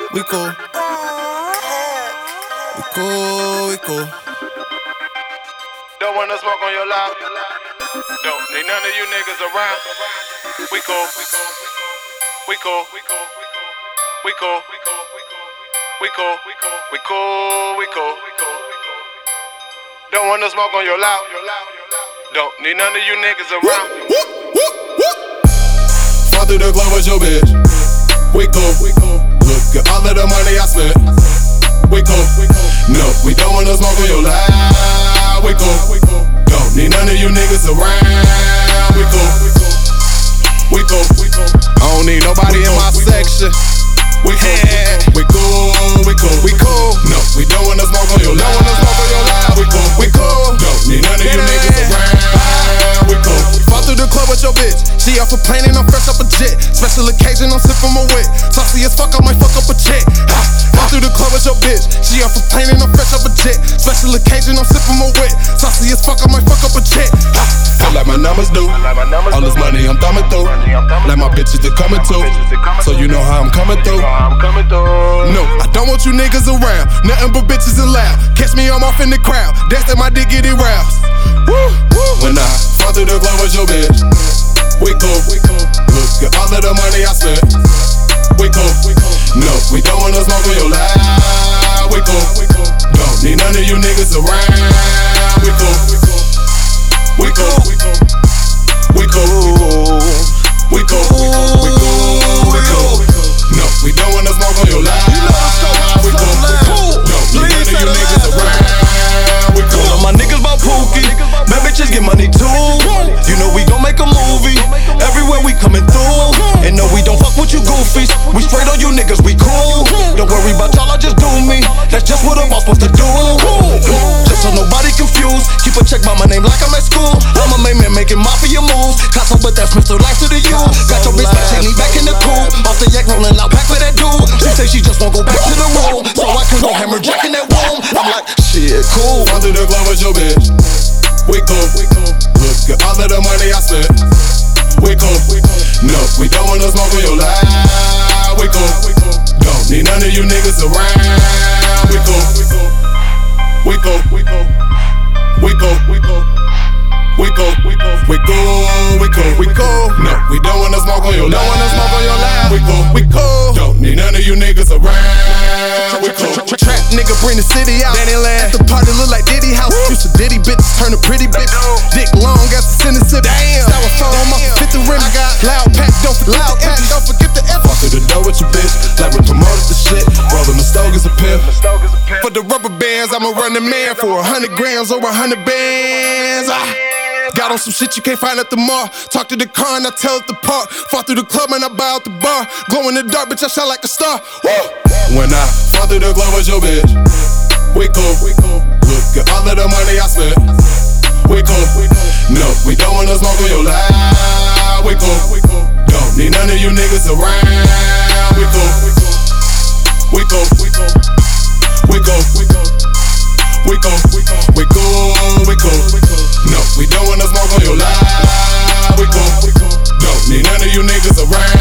We cool. We cool, we cool. Don't wanna smoke on your loud. Don't need none of you niggas around. We cool. We cool. We cool. We cool. We cool. We cool. We cool. Don't wanna smoke on your loud. Don't need none of you niggas around. Fall through the club with your bitch. We cool. Look at all of the money I spent. We cool. No, we don't wanna smoke on your loud. We cool. Don't need none of you niggas around. We cool. We cool. I don't need nobody in my section. We cool. We cool. We cool. We cool. No, we don't wanna smoke on your loud. We cool. We cool. Don't need none of you niggas around. We cool. Fall through the club with your bitch. She off a plane and I'm fresh up a jet. Special occasion, I'm sipping my wet. Saucy as fuck, I might fuck up a chick. Fall through the club with your bitch. She off a plane and I'm fresh up a jet. Special occasion, I'm sipping my wet. Saucy as fuck, I might fuck up a chick. Feel like my numbers do. All this money I'm thumbing through. Like my bitches they coming too. So you know how I'm coming through. No, I don't want you niggas around. Nothing but bitches and loud. Catch me, I'm off in the crowd. That's that my dick get it roused. When I fall through the club with your bitch. We cool. Look at all of the money I spent. We cool. No, we don't wanna smoke on your loud. We cool. Don't need none of you niggas around. We cool. We cool. We cool. We cool. We cool. No, we don't wanna smoke on your loud. We cool. Don't need none of you niggas around. We cool. My niggas bout Pookie. Bad bitches get money too. You know we gon' make a movie. Everywhere we coming through. And no, we don't fuck with you goofies. We straight on you niggas, we cool. Don't worry about y'all, I just do me. That's just what a boss supposed to do. Just so nobody confused. Keep a check by my name like I'm at school. I'm a main man making mafia moves. Casso, but that's Mr. Life to the U. Got your bitch back, me back in the cool. Off the yak rolling out back for that dude. She say she just won't go back to the room. So I can go hammer jack in that womb. I'm like, shit, cool. Fall through the club with your bitch. We cool. Look at all of the money I spent. We cool. No, we don't wanna smoke on your loud. We cool. Don't need none of you niggas around. We cool. We cool. We cool. We cool. We cool. We cool. We cool. No, we don't wanna smoke on your loud. We cool. We cool. Don't need none of you niggas around. We cool. Trap nigga bring the city out. At the party look like Diddy house. Used to Diddy bitches turn to pretty bitch. Dick long as a sinister. Damn. Styrofoam off the 50 rim. I got loud pack. Don't forget the F. Walk through the door with your bitch. Like we promoted the shit. Rolling the Stogas a pimp. For the rubber bands, I'ma run the man for 100 grams or 100 bands. Got on some shit you can't find at the mall. Talk to the car and I tell it to park. Fall through the club and I buy out the bar. Glow in the dark, bitch, I shine like a star. When I fall through the club with your bitch. We cool. Look at all of the money I spent. We cool. No, we don't wanna smoke on your loud. We cool. Don't need none of you niggas around. We cool. We cool. We cool. We cool. We cool. No, we don't wanna smoke on your loud. We cool. Don't need none of you niggas around.